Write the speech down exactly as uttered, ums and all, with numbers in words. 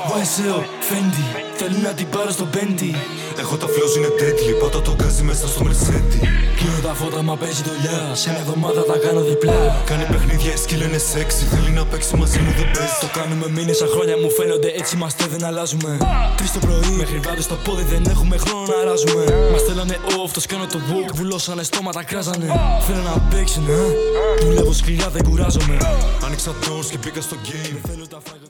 βάι ες ο, Fendi, θέλει να την πάρω στο Bentley. Έχω τα flows είναι deadly, πάτα το γκάζι μέσα στο Mercedes. Κλείνω τα φώτα μα παίζει δουλειά, σε μια εβδομάδα τα κάνω διπλά. Κάνει παιχνίδια, η skill είναι sexy, θέλει να παίξει μαζί μου δεν παίζει. Το κάνουμε μήνες σαν χρόνια μου φαίνονται, έτσι είμαστε δεν αλλάζουμε. Τρεις το πρωί, μέχρι βράδυ στο πόδι δεν έχουμε χρόνο να ράζουμε. Μας θέλανε off, το σκάνω το walk, βουλώσανε στόματα κράζανε. Θέλω να παίξουνε, δουλεύω σκληρά δεν κουράζομαι. Άνοιξα doors και μπήκα στο game.